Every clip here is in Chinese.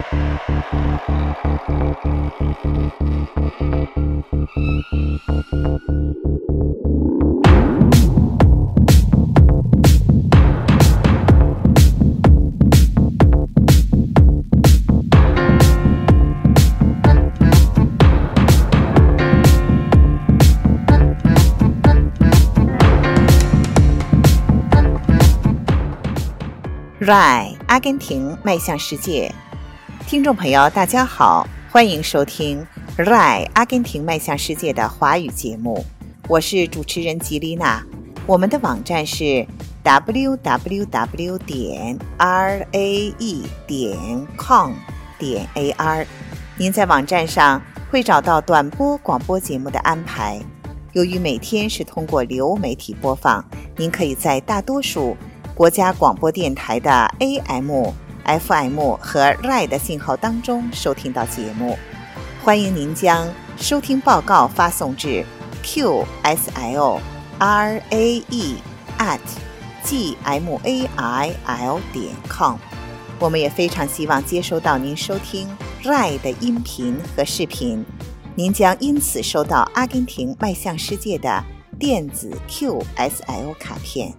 RAI 阿根廷迈向世界，听众朋友大家好，欢迎收听 RAI 阿根廷迈向世界的华语节目，我是主持人吉丽娜。我们的网站是 www.rae.com.ar， 您在网站上会找到短波广播节目的安排。由于每天是通过流媒体播放，您可以在大多数国家广播电台的 AM、FM 和 RAI 的信号当中收听到节目。欢迎您将收听报告发送至 qsil@gmail.com。 我们也非常希望接收到您收听 RAI 的音频和视频，您将因此收到阿根廷迈向世界的电子 QSL 卡片。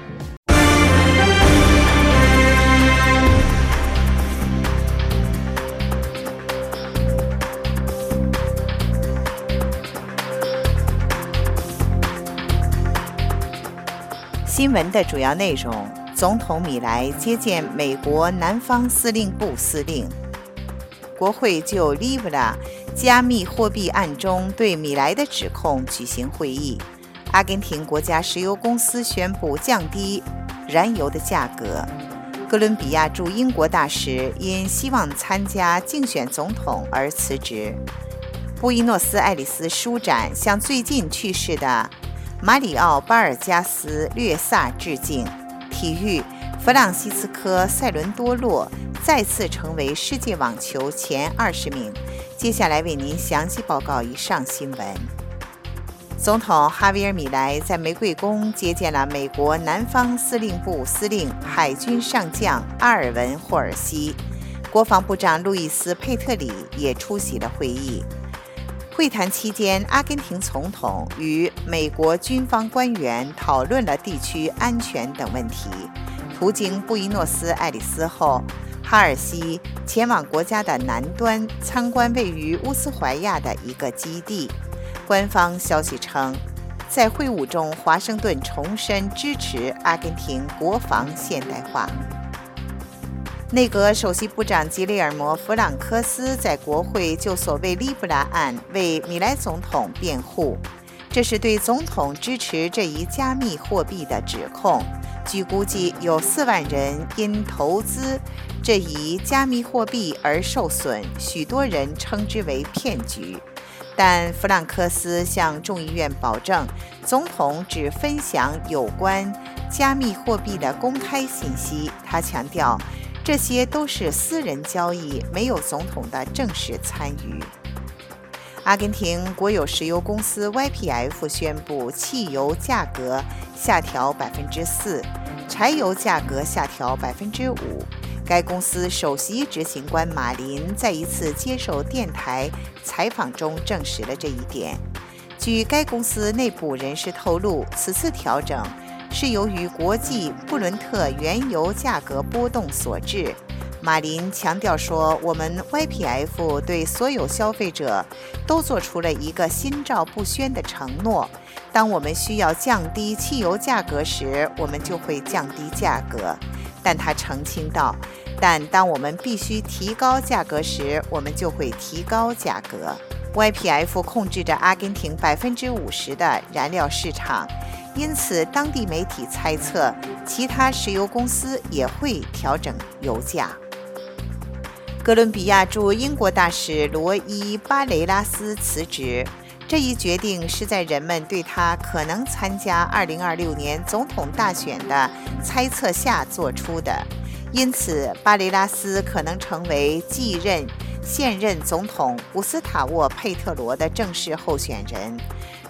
新闻的主要内容：总统米莱接见美国南方司令部司令。国会就 Libra 加密货币案中对米莱的指控举行会议。阿根廷国家石油公司宣布降低燃油的价格。哥伦比亚驻英国大使因希望参加竞选总统而辞职。布宜诺斯艾利斯书展向最近去世的马里奥·巴尔加斯略萨致敬。体育，弗朗西斯科·塞伦多洛再次成为世界网球前20名。接下来为您详细报告以上新闻。总统哈维尔·米莱在玫瑰宫接见了美国南方司令部司令海军上将阿尔文·霍尔西，国防部长路易斯·佩特里也出席了会议。会谈期间，阿根廷总统与美国军方官员讨论了地区安全等问题。途经布宜诺斯艾利斯后，哈尔西前往国家的南端参观位于乌斯怀亚的一个基地。官方消息称，在会晤中，华盛顿重申支持阿根廷国防现代化。内阁首席部长吉列尔摩·弗朗科斯在国会就所谓利布拉案为米莱总统辩护，这是对总统支持这一加密货币的指控。据估计，有4万人因投资这一加密货币而受损，许多人称之为骗局。但弗朗科斯向众议院保证，总统只分享有关加密货币的公开信息。他强调，这些都是私人交易，没有总统的正式参与。阿根廷国有石油公司 YPF 宣布汽油价格下调 4%， 柴油价格下调 5%。该公司首席执行官马林在一次接受电台采访中证实了这一点。据该公司内部人士透露，此次调整是由于国际布伦特原油价格波动所致。马林强调说，我们 YPF 对所有消费者都做出了一个心照不宣的承诺，当我们需要降低汽油价格时，我们就会降低价格。但他澄清道，但当我们必须提高价格时，我们就会提高价格。YPF 控制着阿根廷 50% 的燃料市场，因此当地媒体猜测其他石油公司也会调整油价。哥伦比亚驻英国大使罗伊·巴雷拉斯辞职，这一决定是在人们对他可能参加2026年总统大选的猜测下做出的，因此巴雷拉斯可能成为继任现任总统古斯塔沃·佩特罗的正式候选人。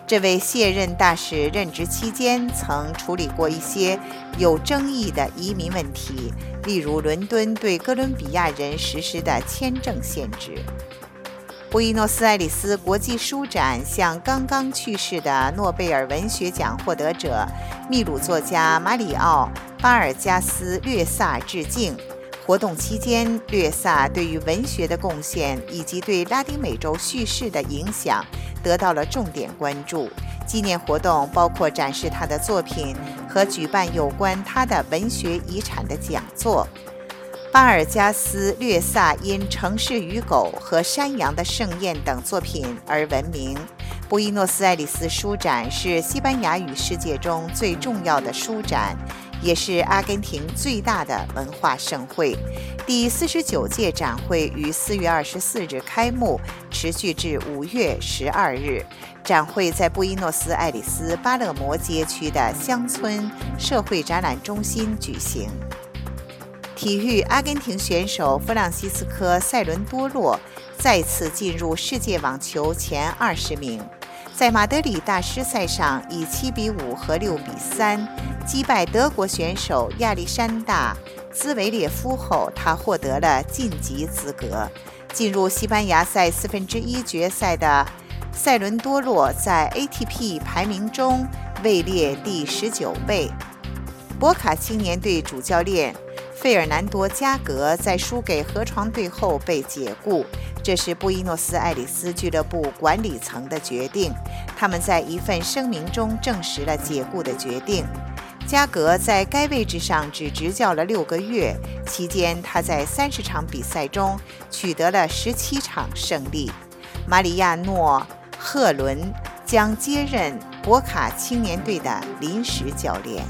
这位卸任大使任职期间曾处理过一些有争议的移民问题，例如伦敦对哥伦比亚人实施的签证限制。布宜诺斯艾利斯国际书展向刚刚去世的诺贝尔文学奖获得者秘鲁作家马里奥·巴尔加斯·略萨致敬。活动期间，略萨对于文学的贡献以及对拉丁美洲叙事的影响得到了重点关注。纪念活动包括展示他的作品和举办有关他的文学遗产的讲座。巴尔加斯·略萨因《城市与狗》和《山羊的盛宴》等作品而闻名。布宜诺斯艾利斯书展是西班牙语世界中最重要的书展，也是阿根廷最大的文化盛会。第49届展会于4月24日开幕，持续至5月12日。展会在布宜诺斯艾利斯巴勒摩街区的乡村社会展览中心举行。体育，阿根廷选手弗朗西斯科·塞伦多洛再次进入世界网球前20名。在马德里大师赛上以7-5和6-3击败德国选手亚历山大·兹维列夫后，他获得了晋级资格。进入西班牙赛1/4决赛的塞伦多洛在 ATP 排名中位列第19位。博卡青年队主教练费尔南多·加格在输给河床队后被解雇，这是布宜诺斯艾利斯俱乐部管理层的决定。他们在一份声明中证实了解雇的决定。加格在该位置上只执教了6个月，期间他在30场比赛中取得了17场胜利。马里亚诺·赫伦将接任博卡青年队的临时教练。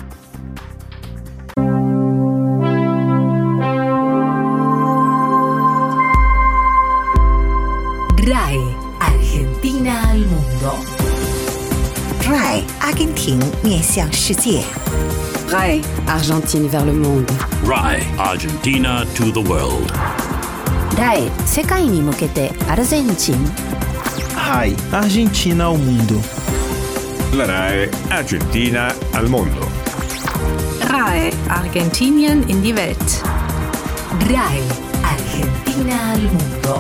RAI Argentina al mundo. RAI 阿根廷面向世界。 RAI Argentine vers le monde. RAI Argentina to the world. RAI 世界に向けてアルゼンチン。 RAI Argentina al mundo. La RAI Argentina al mondo. RAI Argentinien in die Welt. RAI Argentina al mundo.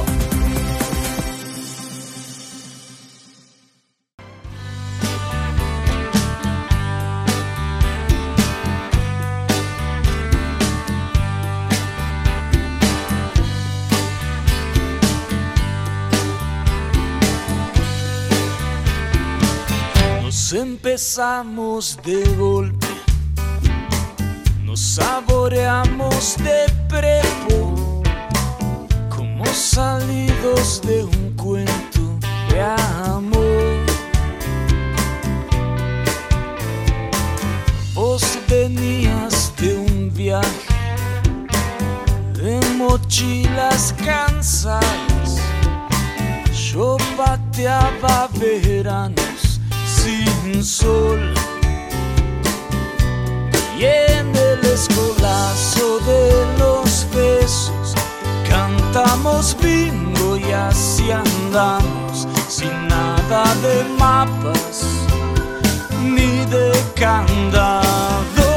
Empezamos de golpe, nos saboreamos de prepo, como salidos de un cuento de amor. Vos venías de un viaje de mochilas cansadas, yo pateaba veranos sin sol, y en el escolazo de los besos cantamos bingo y así andamos, sin nada de mapas ni de candado.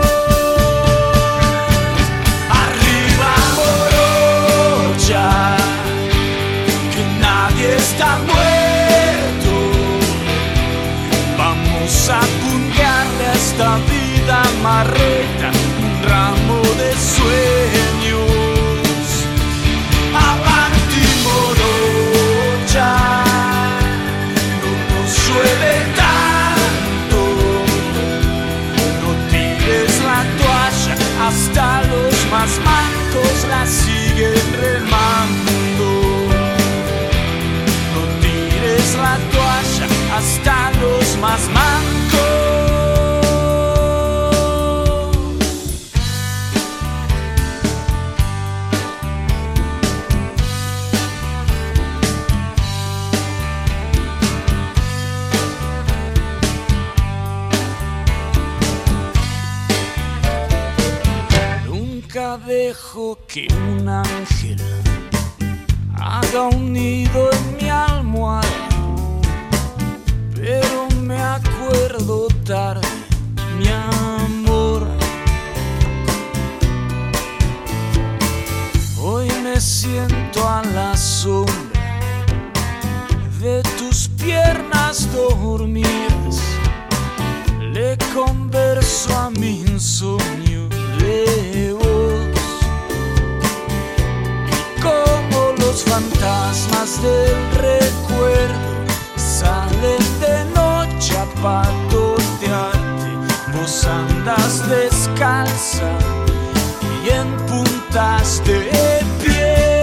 Arriba morocha, que nadie está muerto. Vamos a apuntarle a esta vida marreta un ramo de sueños. Avanti morocha, no nos llueve tanto. No tires la toalla, hasta los más mancos la siguen remando. No tires la toalla, hasta los más mancos. Nunca dejo que un ángel haga un nido en mi almohada, pero me acuerdo tarde, mi amor. Hoy me siento a la sombra de tus piernas dormidas. Le converso a mi insomnio de vos. Y como los fantasmas del recuerdo salen de noche a patotearte, vos andas descalza y en puntas de pie.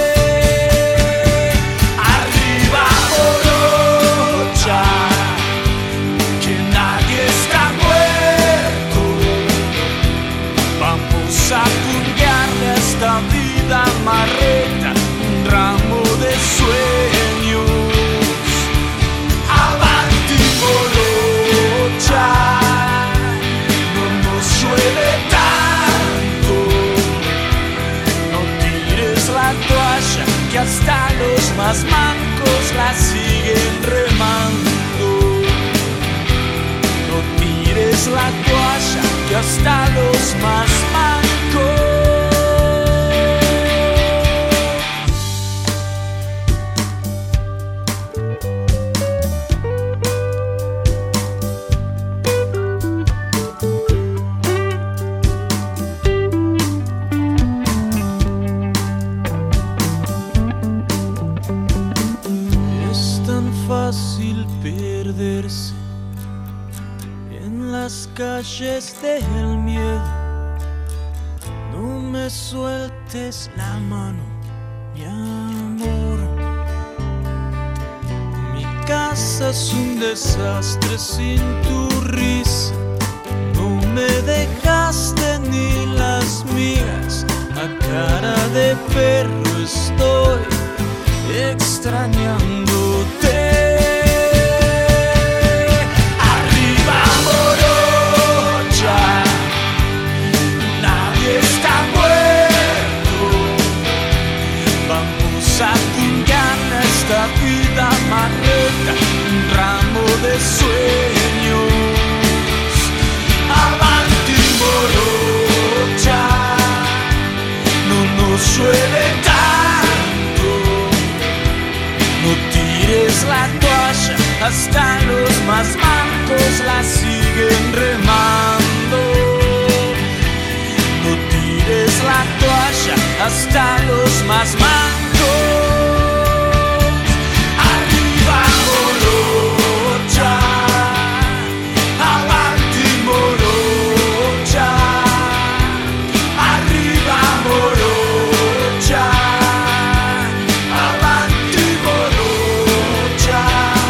Arriba morocha, que nadie está muerto. Vamos a purgarle a esta vida marreta un ramo de sueños. Avanti morocha, no nos llueve tanto. No tires la toalla, que hasta los más mancos la siguen remando. No tires la toalla, que hasta los más mancos. Fácil perderse en las calles del miedo. No me sueltes la mano, mi amor. Mi casa es un desastre sin tu risa. No me dejaste ni las migas. A cara de perro estoy extrañándote. Arriba morocha, nadie está muerto. Vamos a purgarle a esta vida marreta un ramo de sueños. Avanti morocha, no nos llueve tanto. No tires la toalla, hasta los más mancos la siguen remando. No tires la toalla, hasta los más mancos. Arriba morocha, avanti morocha. Arriba morocha, avanti morocha.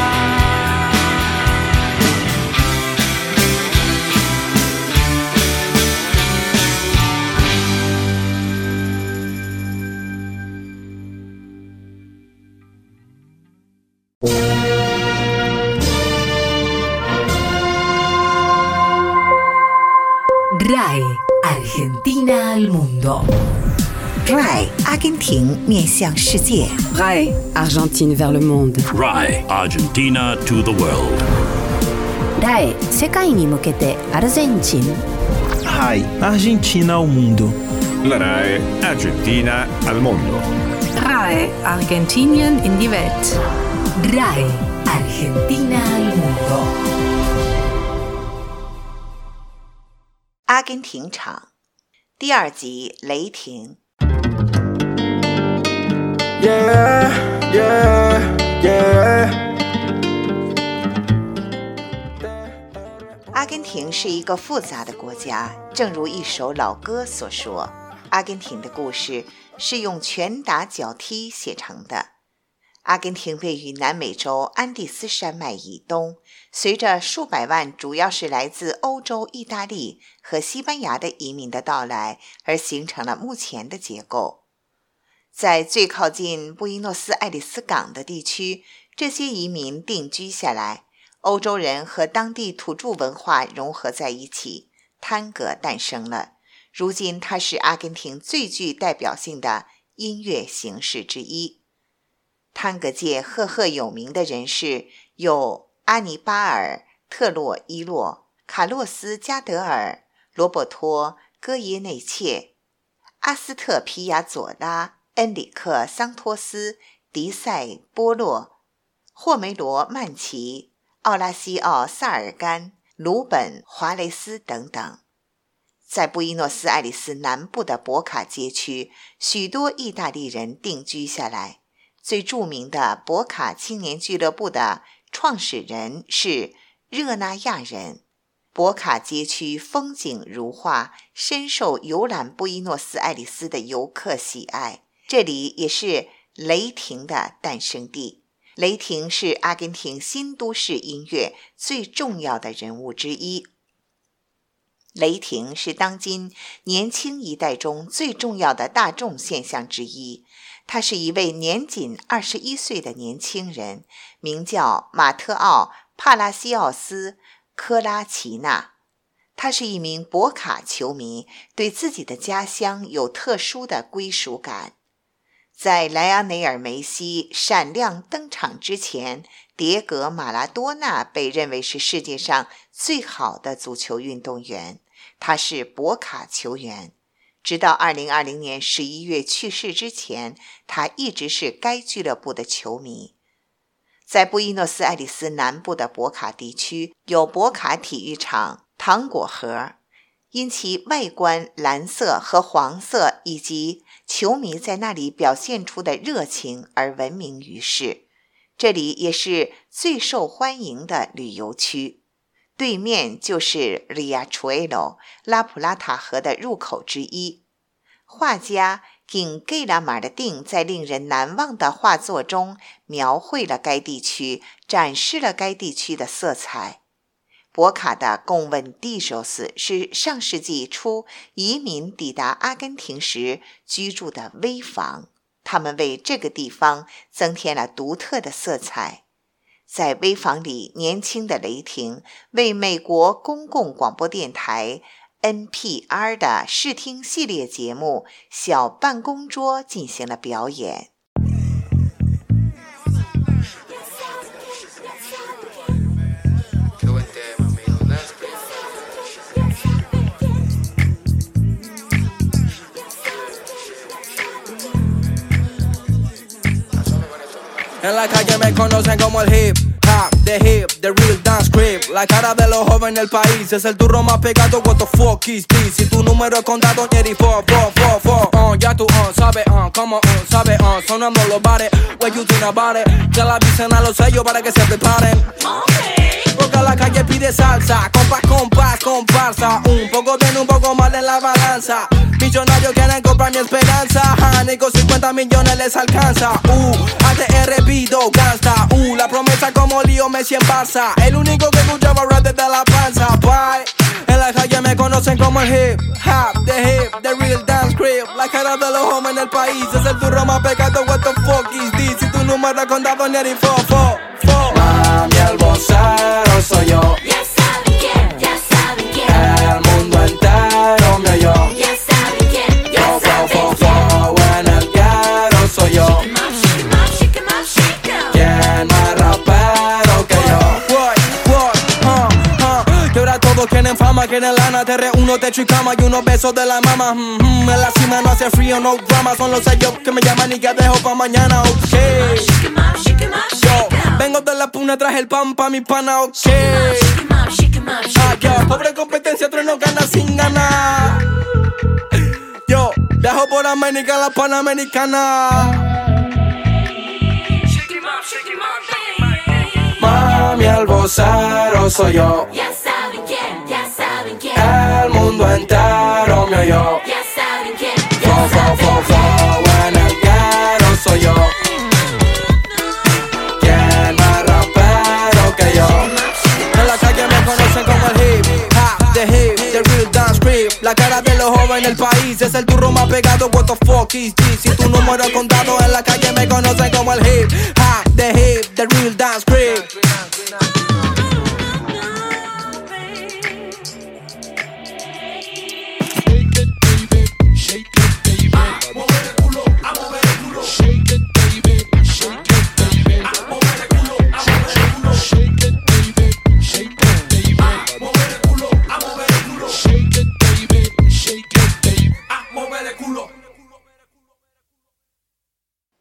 RAE Argentina al mundo. RAI 阿根廷面向世界。 RAE Argentine vers le monde. RAI Argentina to the world. RAE 世界に向けてアルゼンチン。 RAI Argentina ao mundo. La RAE Argentina al mondo. RAE Argentinien in die Welt. RAE Argentina al mundo. 阿根廷场第二集雷霆。 Yeah, yeah, yeah. 阿根廷是一个复杂的国家，正如一首老歌所说，阿根廷的故事是用拳打脚踢写成的。阿根廷位于南美洲安第斯山脉以东，随着数百万主要是来自欧洲、意大利和西班牙的移民的到来，而形成了目前的结构。在最靠近布宜诺斯艾利斯港的地区，这些移民定居下来，欧洲人和当地土著文化融合在一起，探戈诞生了。如今它是阿根廷最具代表性的音乐形式之一。探戈界赫赫有名的人士有阿尼巴尔·特洛伊洛、卡洛斯·加德尔、罗伯托·戈耶内切、阿斯特皮亚佐拉、恩里克·桑托斯、迪塞·波洛、霍梅罗·曼奇、奥拉西奥·萨尔干、鲁本·华雷斯等等。在布宜诺斯艾利斯南部的博卡街区，许多意大利人定居下来。最著名的博卡青年俱乐部的创始人是热那亚人。博卡街区风景如画，深受游览布宜诺斯艾利斯的游客喜爱。这里也是雷霆的诞生地。雷霆是阿根廷新都市音乐最重要的人物之一。雷霆是当今年轻一代中最重要的大众现象之一。他是一位年仅21岁的年轻人，名叫马特奥·帕拉西奥斯·科拉奇纳。他是一名博卡球迷，对自己的家乡有特殊的归属感。在莱昂内尔·梅西闪亮登场之前，迭戈·马拉多纳被认为是世界上最好的足球运动员。他是博卡球员，直到2020年11月去世之前，他一直是该俱乐部的球迷。在布宜诺斯艾利斯南部的博卡地区，有博卡体育场、糖果盒，因其外观蓝色和黄色以及球迷在那里表现出的热情而闻名于世。这里也是最受欢迎的旅游区。对面就是 Riachuelo 拉普拉塔河的入口之一。画家景盖拉马尔定在令人难忘的画作中描绘了该地区，展示了该地区的色彩。博卡的贡文蒂索斯是上世纪初移民抵达阿根廷时居住的危房，他们为这个地方增添了独特的色彩。在危房里，年轻的雷霆为美国公共广播电台 NPR 的视听系列节目《小办公桌》进行了表演。 En la calle me conocen como el hip hop, the real dance creep. La cara de los jóvenes del país es el turro más pegado. What the fuck is this? Si tu número es contado, Jerry, ya tú sabes, como sabes, sonando los bares. What you think about it? Ya la avisen a los sellos para que se preparen. Porque la calle pide salsa, comparsa. Un poco bien, un poco mal en la balanza. Millonarios quieren comprar mi esperanza. Ni con 50 millones les alcanza. ATR pido gasta. La promesa como Lío Messi en Barça. El único que escuchaba rap desde la panza. Bye. En la calle me conocen como el hip hop, the real dance creep. La cara de los jóvenes del país es el turro más pegado. What the fuck is this? Si tu número es contado, Jerry, Mami, el vocero soy yo. Ya saben quién, ya saben quién. El mundo entero me oyó. Ya saben quién, ya saben quién. En el guero soy yo. Shake 'em up, shake 'em up, shake 'em up. ¿Quién más rapero que yo? Que ahora todos quieren fama, quieren lana. Te reúno, techo y cama y unos besos de la mama. En la cima no hace frío, no drama. Son los sellos que me llaman y que dejo pa' mañana, ok. Shake 'em up, shake 'em up, shake 'em up. Vengo de la puna, traje el pan pa' mi pana, ok. Shake 'em up, shake 'em up, shake 'em up. Pobre competencia, tres no gana sin ganar. Yo, viajo por América, la Panamericana. Shake 'em up, shake 'em up, baby. Mami, el vocero soy yo. Ya saben quién, ya saben quién. El mundo entero me oyó. Ya saben quién, ya saben quién. En el guero soy yo. ¿Quién más rapero que yo? En la calle me conocen como el hip hop, the real dance creep. La cara de los jóvenes del país es el turro más pegado. What the fuck is this? Si tu número es contado, en la calle me conocen como el hip hop, the real dance creep.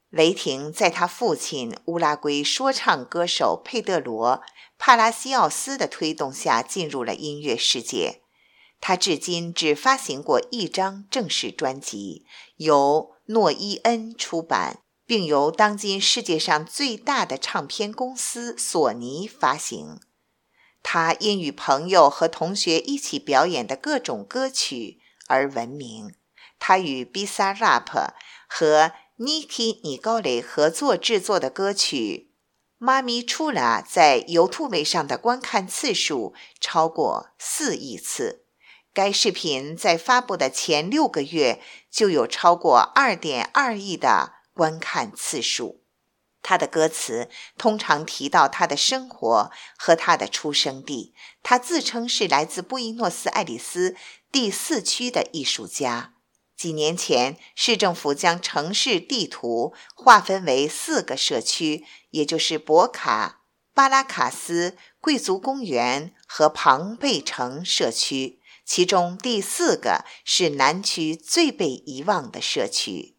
雷霆在他父亲乌拉圭说唱歌手佩德罗·帕拉西奥斯的推动下进入了音乐世界。他至今只发行过一张正式专辑，由诺伊恩出版，并由当今世界上最大的唱片公司索尼发行。他因与朋友和同学一起表演的各种歌曲而闻名。他与 Bizarrap 和 Nicki Nicole 合作制作的歌曲《妈咪出啦》在 YouTube 上的观看次数超过4亿次。该视频在发布的前6个月就有超过 2.2 亿的观看次数。他的歌词通常提到他的生活和他的出生地。他自称是来自布宜诺斯艾利斯第4区的艺术家。几年前，市政府将城市地图划分为4个社区，也就是博卡、巴拉卡斯、贵族公园和庞贝城社区。其中第4个是南区最被遗忘的社区。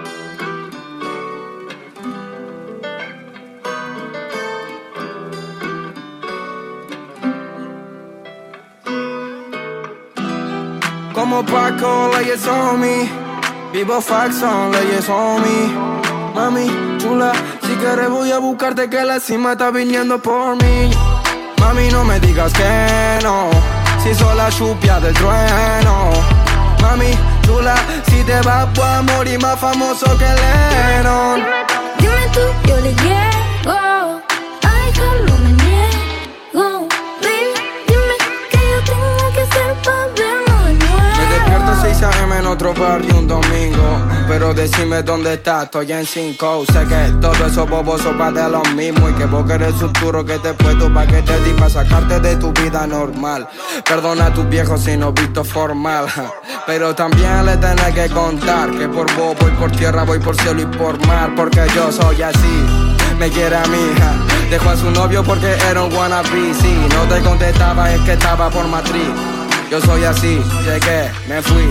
Como Paco, leyes on me. Vivo Faxon, leyes on me. Mami, chula, si quieres voy a buscarte que la cima está viniendo por mí. Mami, no me digas que no, si soy la chupia del trueno. Mami, chula, si te vas voy a morir más famoso que Lennon. Dime tú, yo le llego, ay, no me niego. Baby, dime que yo tengo que hacer para vernos de nuevo. Me despierto a 6 AM en otro barrio un domingo, pero decime dónde estás, estoy en 5. Sé que todo eso bobos sopa de lo mismo, y que vos querés un turo que te puesto pa' que te di pa' sacarte de tu vida normal. Perdona a tus viejos si no visto formal, pero también le tenés que contar que por vos voy por tierra, voy por cielo y por mar, porque yo soy así. Me quiere a mi hija, dejó a su novio porque era un wannabe. Si no te contestaba es que estaba por matriz. Yo soy así, llegué, me fui.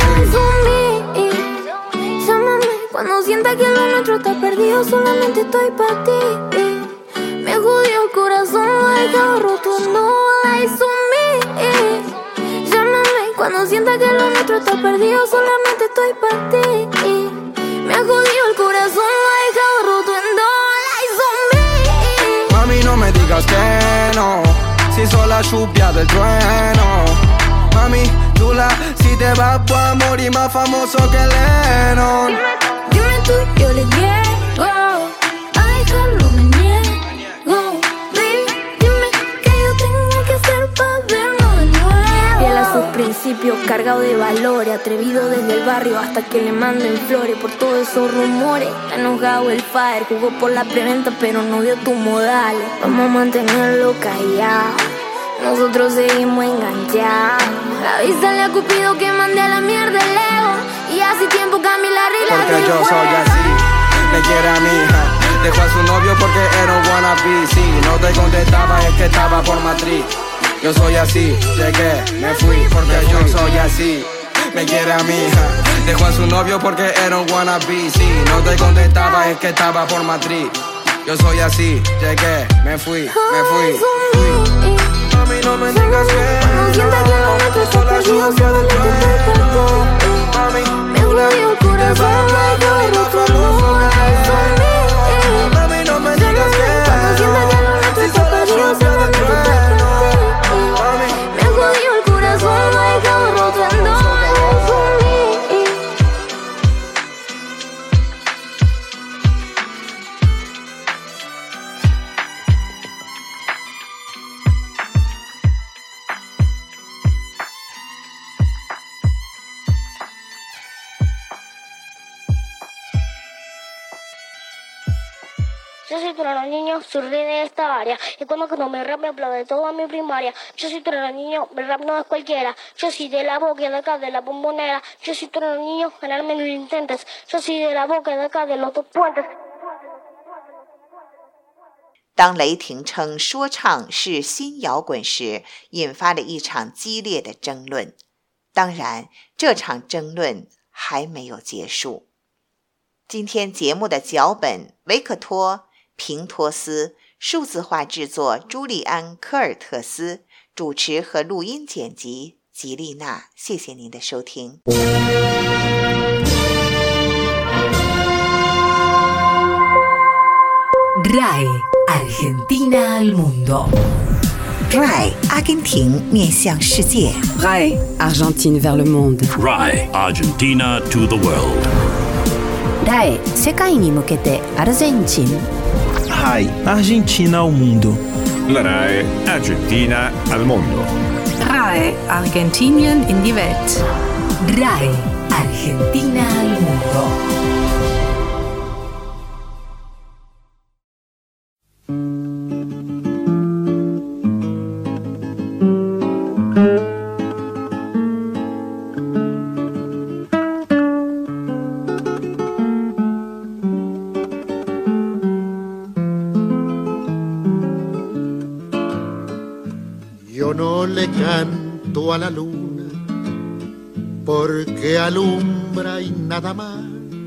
Llámame cuando sienta que lo nuestro está perdido, solamente estoy para ti. Me jodió el corazón, lo he dejado roto, no lies on me. Llámame cuando sienta que lo nuestro está perdido, solamente estoy para ti. Me jodió el corazón, lo he dejado roto, no lies on me. Mami, no me digas que no, si soy la chupia del trueno. Mami, chula, si te vas voy a morir más famoso que Lennon. Dime tú, yo le llego, ay, no me niego. Baby, dime que yo tengo que hacer para vernos de nuevo. Fiel a sus principios, cargado de valores, atrevido desde el barrio hasta que le manden flores. Por todos esos rumores, está enojado el fire, jugó por la preventa pero no dio tus modales. Vamos a mantenerlo callado, nosotros seguimos enganchados. Avísale a Cupido que mande a la mierda el Leo, y hace tiempo Camila Rila. Porque yo soy así, le quiere a mi hija, dejó a su novio porque era un wannabe. Si no te contestaba es que estaba por matriz. Yo soy así, llegué, me fui, porque yo soy así. Me quiere a mi hija, dejó a su novio porque era un wannabe. Si no te contestaba es que estaba por matriz. Yo soy así, llegué, me fui. Mami, no me digas que no, soy la chupia del trueno. Mami, chula, te vas a morir más famoso que Lennon. Mami, no me digas que no, si soy la chupia del trueno. Mami, me jodió el corazón, lo he dejado roto, no lies on me. Yo soy trono niño, surgí de esta área. Y cuando me rap me aplaude toda mi primaria. Yo soy trono niño, mi rap no es cualquiera. Yo soy de la boca de acá de la bombonera. Yo soy trono niño, ganarme no lo intentes. Yo soy de la boca de acá de los 2 puentes。 当雷霆称说唱是新摇滚时，引发了一场激烈的争论。当然，这场争论还没有结束。 今天节目的脚本维克托·平托斯，数字化制作朱利安·科尔特斯，主持和录音剪辑吉丽娜。谢谢您的收听。 RAI Argentina al mundo. RAI 阿根廷面向世界。 RAI Argentine vers le monde. RAI Argentina to the world. RAI 世界に向けてアルゼンチン。 RAI Argentina ao mundo. La RAI Argentina al mondo. RAI Argentinien in die Welt. RAI Argentina al mundo. Yo no le canto a la luna porque alumbra y nada más.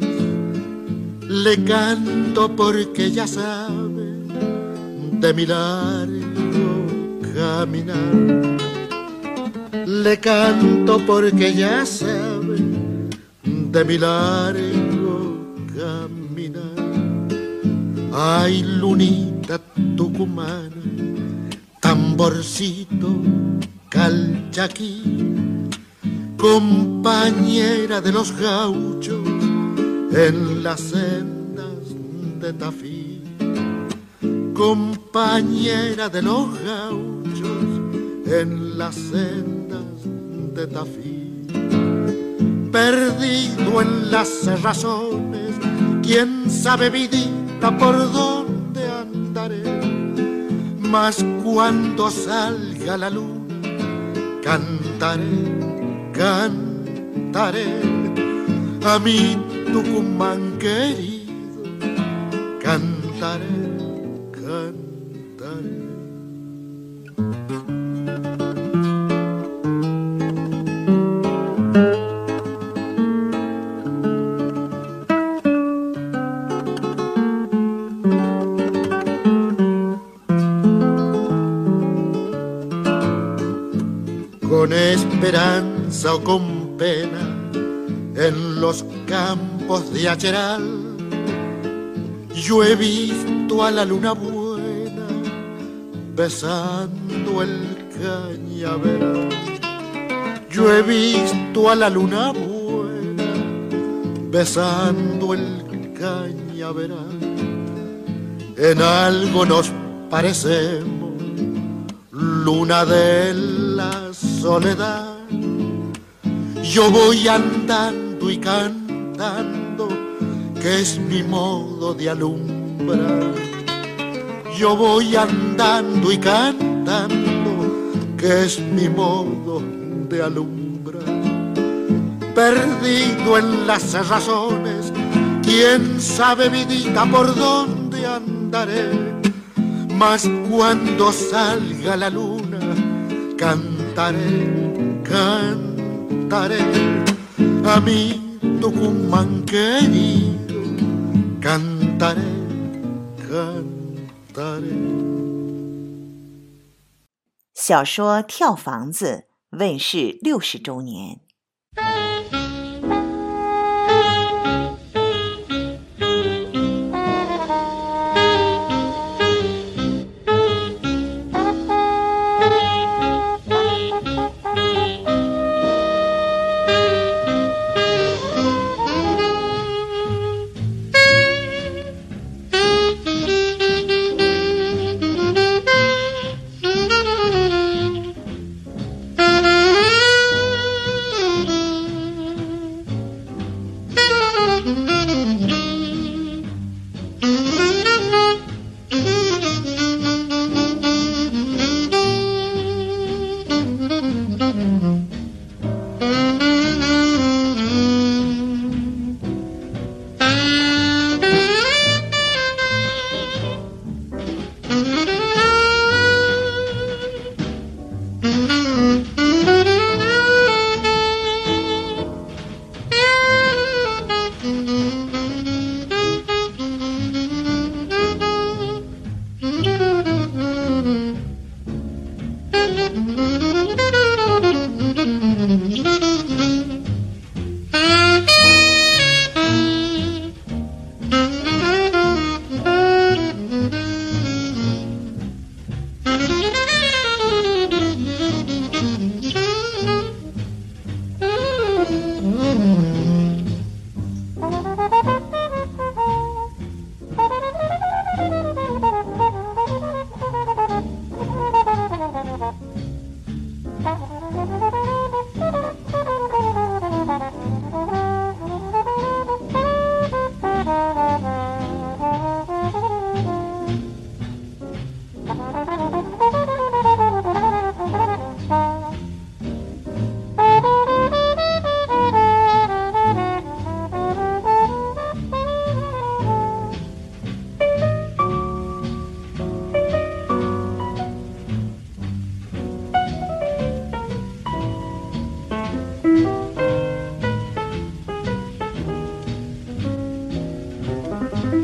Le canto porque ya sabe de mi largo caminar. Le canto porque ya sabe de mi largo caminar. Ay, lunita tucumana, tamborcito calchaquí, compañera de los gauchos en las sendas de Tafí, compañera de los gauchos en las sendas de Tafí. Perdido en las cerrazones, quién sabe vidita por dónde andaré. Mas cuando salga la luna, cantaré, cantaré a mi Tucumán querido, cantaré, cantaré. Con esperanza o con pena, en los campos de Acheral, yo he visto a la luna buena besando el cañaveral. Yo he visto a la luna buena besando el cañaveral. En algo nos parecemos, luna de la soledad. Yo voy andando y cantando, que es mi modo de alumbrar. Yo voy andando y cantando, que es mi modo de alumbrar. Perdido en las razones, quién sabe vidita por dónde andaré. Mas cuando salga la luna, cantaré, cantaré a mi Tucumán querido, cantaré, cantaré。 小说《跳房子》问世60周年。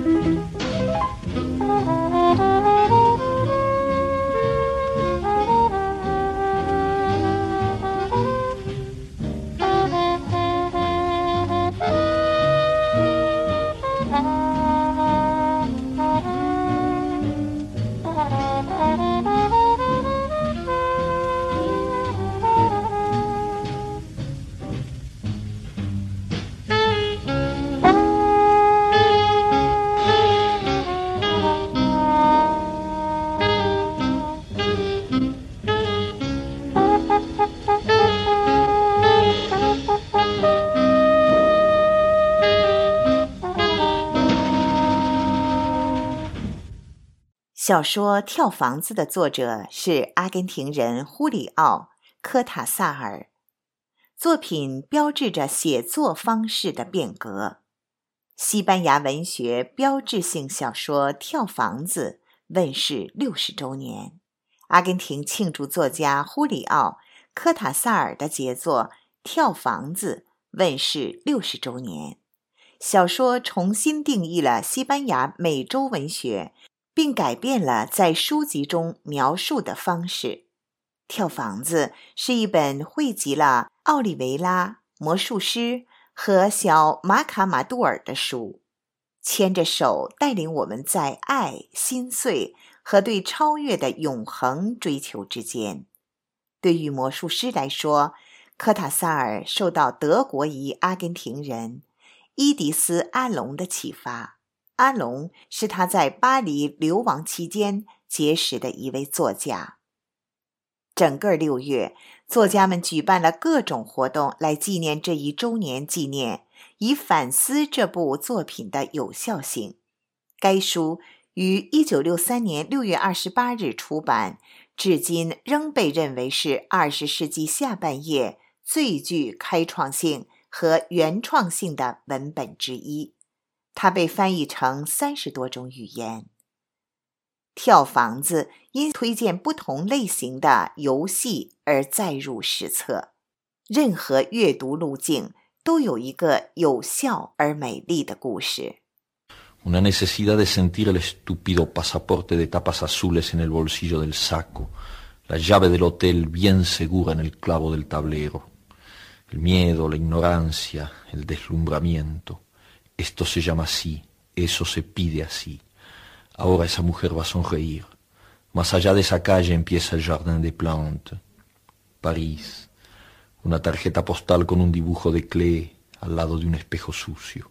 小说《跳房子》的作者是阿根廷人胡里奥·科塔萨尔，作品标志着写作方式的变革。西班牙文学标志性小说《跳房子》问世60周年，阿根廷庆祝作家胡里奥·科塔萨尔的杰作《跳房子》问世60周年。小说重新定义了西班牙美洲文学，并改变了在书籍中描述的方式。跳房子是一本汇集了奥利维拉、魔术师和小马卡马杜尔的书，牵着手带领我们在爱、心碎和对超越的永恒追求之间。对于魔术师来说，科塔萨尔受到德国裔阿根廷人伊迪丝·阿隆的启发。阿隆是他在巴黎流亡期间结识的一位作家。整个6月，作家们举办了各种活动来纪念这一周年纪念，以反思这部作品的有效性。该书于1963年6月28日出版，至今仍被认为是20世纪下半叶最具开创性和原创性的文本之一。它被翻译成30多种语言。跳房子因推荐不同类型的游戏而载入史册。任何阅读路径都有一个有效而美丽的故事。 Una necesidad de sentir el estúpido pasaporte de tapas azules en el bolsillo del saco, la llave del hotel bien segura en el clavo del tablero, el miedo, la ignorancia, el deslumbramiento.Esto se llama así, eso se pide así. Ahora esa mujer va a sonreír. Más allá de esa calle empieza el Jardin des Plantes. París. Una tarjeta postal con un dibujo de Klee al lado de un espejo sucio.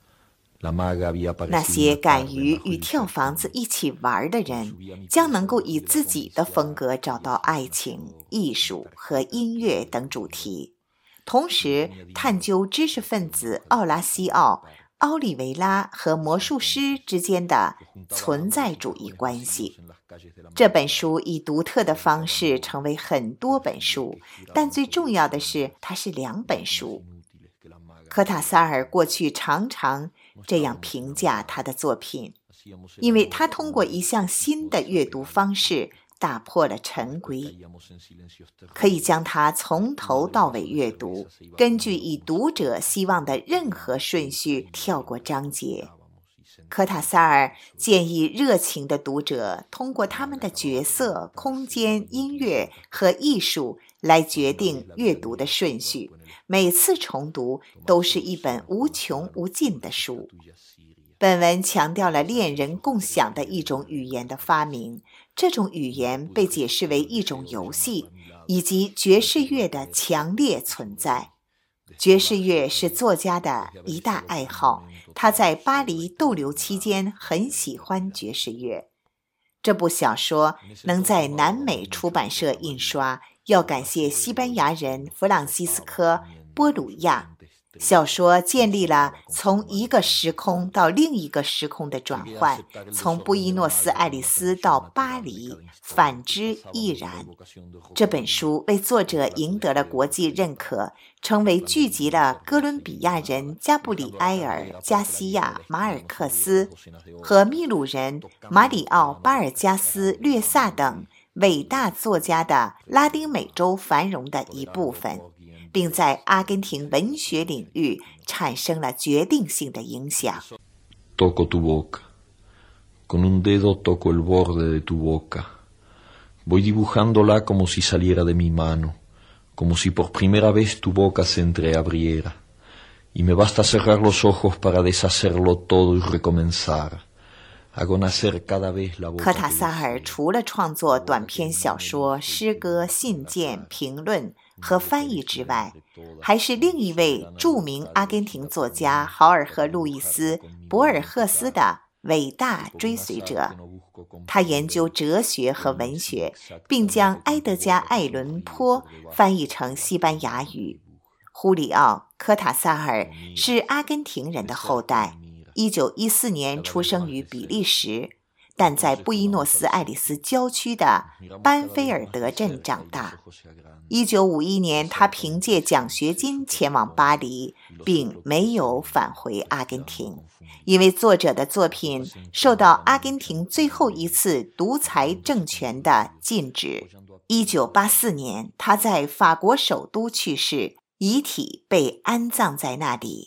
La maga había aparecido. 那些敢于与跳房子一起玩的人，将能够以自己的风格找到爱情、艺术和音乐等主题，同时探究知识分子奥拉西奥、奥利维拉和魔术师之间的存在主义关系。这本书以独特的方式成为很多本书，但最重要的是它是2本书。科塔萨尔过去常常这样评价他的作品，因为他通过一项新的阅读方式打破了陈规，可以将它从头到尾阅读，根据以读者希望的任何顺序跳过章节。科塔萨尔建议热情的读者通过他们的角色、空间、音乐和艺术来决定阅读的顺序，每次重读都是一本无穷无尽的书。本文强调了恋人共享的一种语言的发明，这种语言被解释为一种游戏，以及爵士乐的强烈存在。爵士乐是作家的一大爱好，他在巴黎逗留期间很喜欢爵士乐。这部小说能在南美出版社印刷，要感谢西班牙人弗朗西斯科·波鲁亚。小说建立了从一个时空到另一个时空的转换，从布宜诺斯艾利斯到巴黎，反之亦然。这本书为作者赢得了国际认可，成为聚集了哥伦比亚人加布里埃尔·加西亚·马尔克斯和秘鲁人马里奥·巴尔加斯·略萨等伟大作家的拉丁美洲繁荣的一部分，并在阿根廷文学领域产生了决定性的影响。 toco tu boca. Con un dedo toco el borde de tu boca. Voy dibujándola como si saliera de mi mano, como si por primera vez tu boca se entreabriera. Y me basta cerrar los ojos para deshacerlo todo y recomenzar. Hago nacer cada vez la boca. 科塔萨尔除了创作短篇小说、诗歌、信件、评论和翻译之外，还是另一位著名阿根廷作家豪尔赫·路易斯·博尔赫斯的伟大追随者。他研究哲学和文学，并将埃德加·艾伦坡翻译成西班牙语。胡里奥·科塔萨尔是阿根廷人的后代，1914年出生于比利时，但在布宜诺斯艾利斯郊区的班菲尔德镇长大。1951年，他凭借奖学金前往巴黎，并没有返回阿根廷，因为作者的作品受到阿根廷最后一次独裁政权的禁止。1984年，他在法国首都去世，遗体被安葬在那里。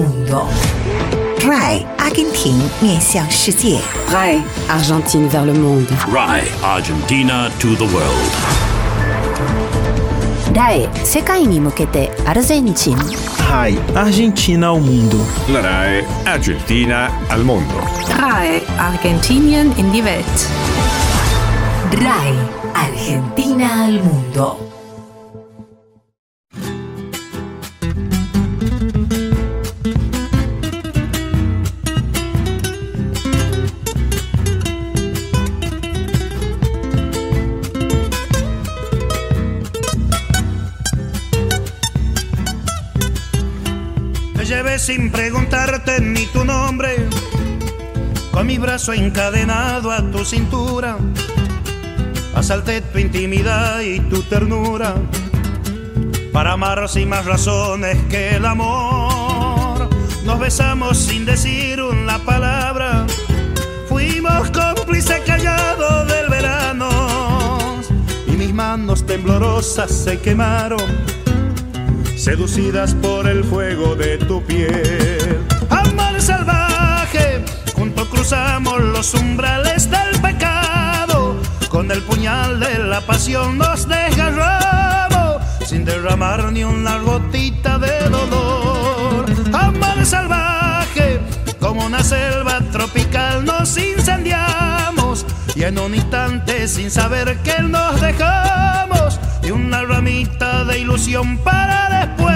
mundo. RAI 阿根廷面向世界。 RAI Argentine vers le monde. RAI Argentina to the world. RAI 世界に向けてアルゼンチン。 RAI Argentina ao mundo. La RAI Argentina al mondo. RAI Argentinien in die Welt. RAI Argentina al mundo. Te llevé sin preguntarte ni tu nombre, con mi brazo encadenado a tu cintura. Asalté tu intimidad y tu ternura para amar sin más razones que el amor. Nos besamos sin decir una palabra, fuimos cómplices callados del verano, y mis manos temblorosas se quemaron, seducidas por el fuego de tu piel. Amor salvaje, juntos cruzamos los umbrales del pecado, con el puñal de la pasión nos desgarramos, sin derramar ni una gotita de dolor. Amor salvaje, como una selva tropical nos incendiamos, y en un instante sin saber que nos dejamos, y una ramita de ilusión para después.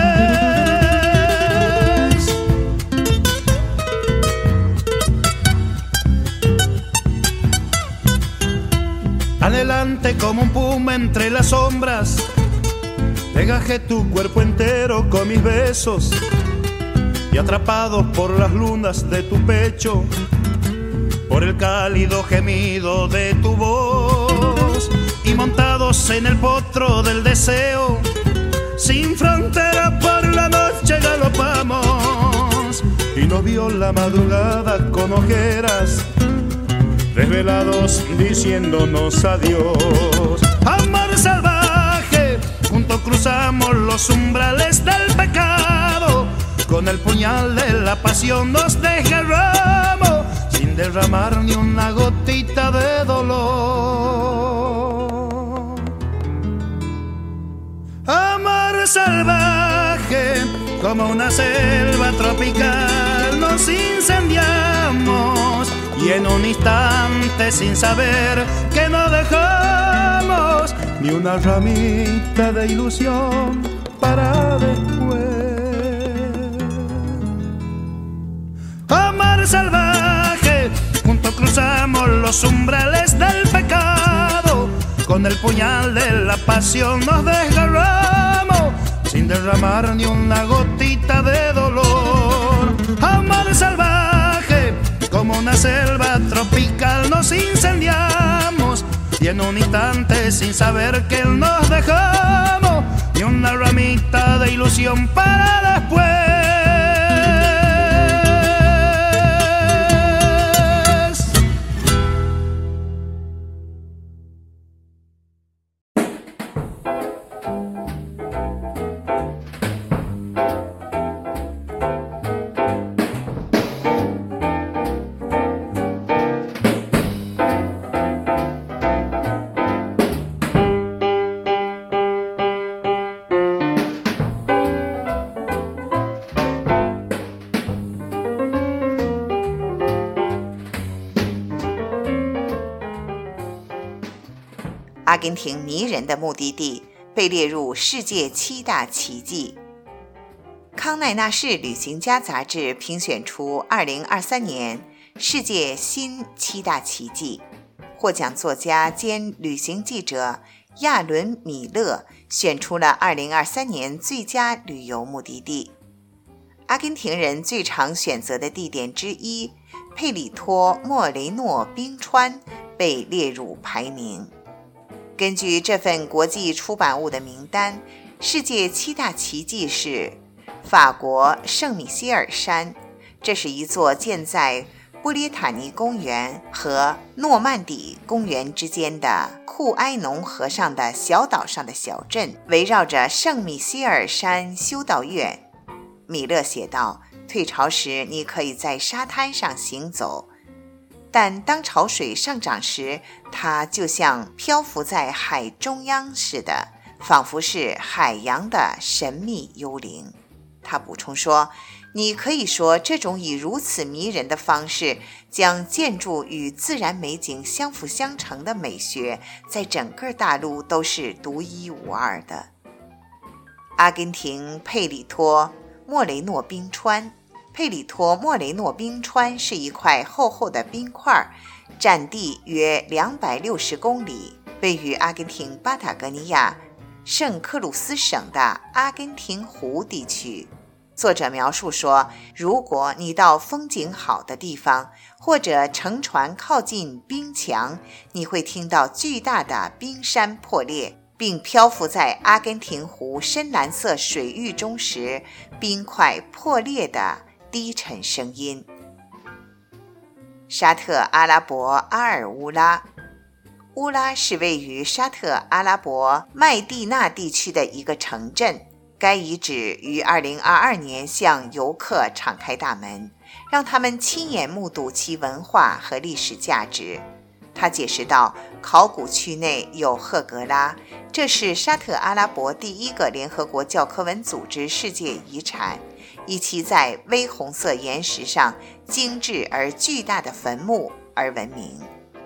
Adelante como un puma entre las sombras, degajé tu cuerpo entero con mis besos, y atrapados por las lunas de tu pecho, por el cálido gemido de tu voz, y montados en el potro del deseo, sin frontera por la noche galopamos, y nos vio la madrugada con ojeras, desvelados diciéndonos adiós. Amor salvaje, juntos cruzamos los umbrales del pecado, con el puñal de la pasión nos desgarramos, sin derramar ni una gotita de dolor. Amor salvaje, como una selva tropical nos incendiamos, y en un instante sin saber que no dejamos ni una ramita de ilusión para después. Amor salvaje, juntos cruzamos los umbrales del pecado, con el puñal de la pasión nos desgarramos, sin derramar ni una gotita de dolor. Amor salvaje, como una selva tropical nos incendiamos, y en un instante sin saber que nos dejamos, ni una ramita de ilusión para después. 阿根廷迷人的目的地被列入世界7大奇迹。康奈纳市旅行家杂志评选出2023年世界新7大奇迹，获奖作家兼旅行记者亚伦·米勒选出了2023年最佳旅游目的地。阿根廷人最常选择的地点之一，佩里托莫雷诺冰川被列入排名。根据这份国际出版物的名单，世界7大奇迹是法国圣米歇尔山，这是一座建在布列塔尼公园和诺曼底公园之间的库埃农河上的小岛上的小镇，围绕着圣米歇尔山修道院。米勒写道， 退潮时你可以在沙滩上行走，但当潮水上涨时，它就像漂浮在海中央似的，仿佛是海洋的神秘幽灵。他补充说，你可以说这种以如此迷人的方式将建筑与自然美景相辅相成的美学，在整个大陆都是独一无二的。阿根廷佩里托莫雷诺冰川，佩里托莫雷诺冰川是一块厚厚的冰块，占地约260公里，位于阿根廷巴塔哥尼亚圣克鲁斯省的阿根廷湖地区。作者描述说，如果你到风景好的地方，或者乘船靠近冰墙，你会听到巨大的冰山破裂，并漂浮在阿根廷湖深蓝色水域中时，冰块破裂的低沉声音。沙特阿拉伯阿尔乌拉，乌拉是位于沙特阿拉伯麦地那地区的一个城镇。该遗址于2022年向游客敞开大门，让他们亲眼目睹其文化和历史价值。他解释道，考古区内有赫格拉，这是沙特阿拉伯第一个联合国教科文组织世界遗产，以其在微红色岩石上精致而巨大的坟墓而闻名。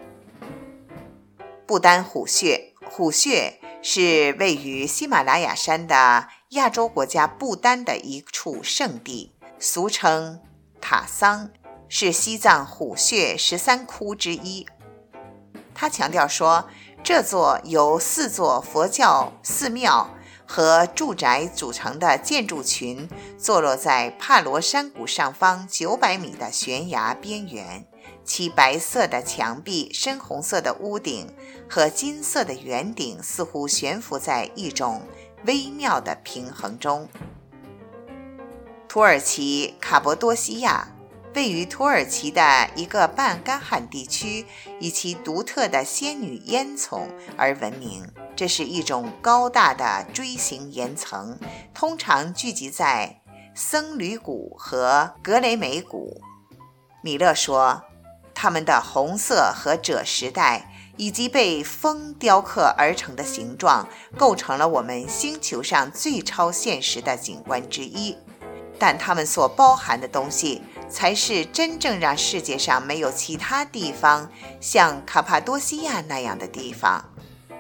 不丹虎穴，虎穴是位于喜马拉雅山的亚洲国家不丹的一处圣地，俗称塔桑，是西藏虎穴13窟之一。他强调说，这座由4座佛教寺庙和住宅组成的建筑群坐落在帕罗山谷上方900米的悬崖边缘，其白色的墙壁、深红色的屋顶和金色的圆顶似乎悬浮在一种微妙的平衡中。土耳其卡波多西亚位于土耳其的一个半干旱地区，以其独特的仙女烟囱而闻名。这是一种高大的锥形岩层，通常聚集在僧侣谷和格雷美谷。米勒说，它们的红色和赭石带以及被风雕刻而成的形状，构成了我们星球上最超现实的景观之一。但它们所包含的东西，才是真正让世界上没有其他地方像卡帕多西亚那样的地方。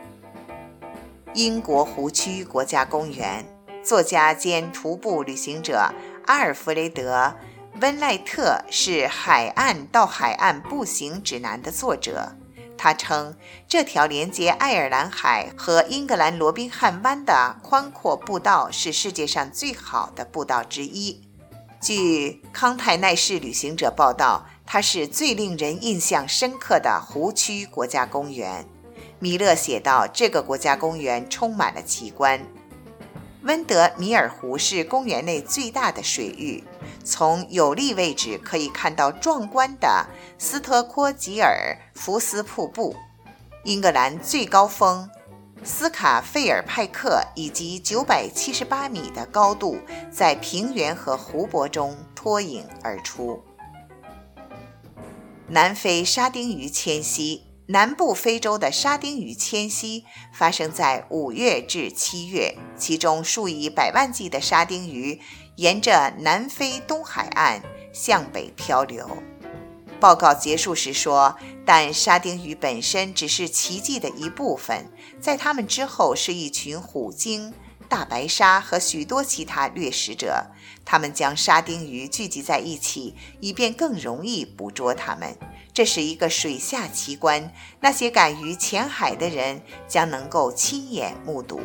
英国湖区国家公园，作家兼徒步旅行者阿尔弗雷德·温赖特是《海岸到海岸步行指南》的作者。他称，这条连接爱尔兰海和英格兰罗宾汉湾的宽阔步道是世界上最好的步道之一。据康泰奈市旅行者报道，它是最令人印象深刻的湖区国家公园。米勒写道，这个国家公园充满了奇观。温德米尔湖是公园内最大的水域，从有利位置可以看到壮观的斯特科吉尔福斯瀑布、英格兰最高峰斯卡费尔派克以及978米的高度在平原和湖泊中脱颖而出。南非沙丁鱼迁徙，南部非洲的沙丁鱼迁徙发生在5月至7月，其中数以百万计的沙丁鱼沿着南非东海岸向北漂流。报告结束时说，但沙丁鱼本身只是奇迹的一部分，在它们之后是一群虎鲸、大白鲨和许多其他掠食者，它们将沙丁鱼聚集在一起，以便更容易捕捉它们。这是一个水下奇观，那些敢于潜海的人将能够亲眼目睹。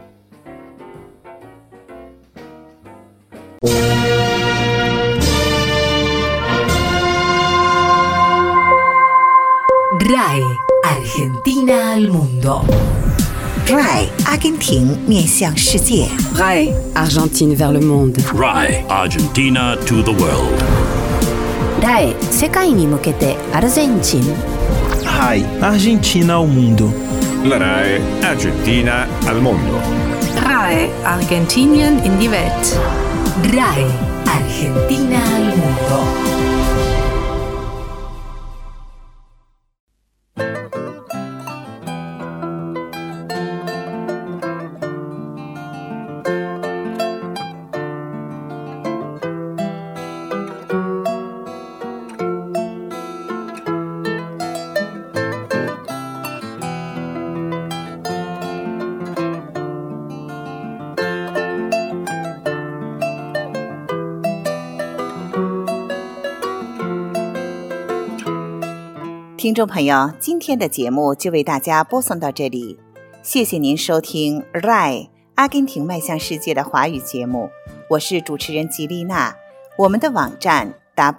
RAI Argentina al mundo. RAI 阿根廷面向世界。 RAI Argentine vers le monde. RAI Argentina to the world. RAI 世界に向けてアルゼンチン。 RAI Argentina ao mundo. La RAI Argentina al mondo. RAI Argentinien in die Welt. RAI Argentina Argentina al mundo. 听众朋友，今天的节目就为大家播送到这里，谢谢您收听 RAI 阿根廷迈向世界的华语节目，我是主持人吉丽娜。我们的网站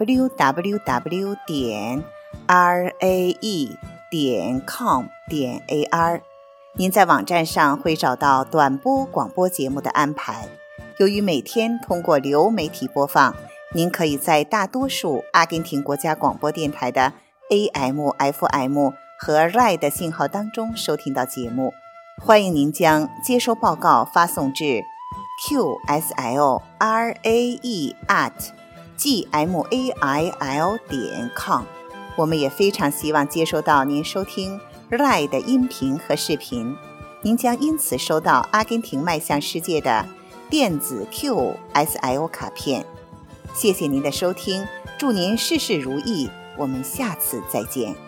www.rae.com.ar， 您在网站上会找到短波广播节目的安排。由于每天通过流媒体播放，您可以在大多数阿根廷国家广播电台的AM、FM 和 RAI 的信号当中收听到节目。欢迎您将接收报告发送至 qslrae@gmail.com。 我们也非常希望接收到您收听 RAI 的音频和视频，您将因此收到阿根廷迈向世界的电子 QSL 卡片。谢谢您的收听，祝您事事如意，我们下次再见。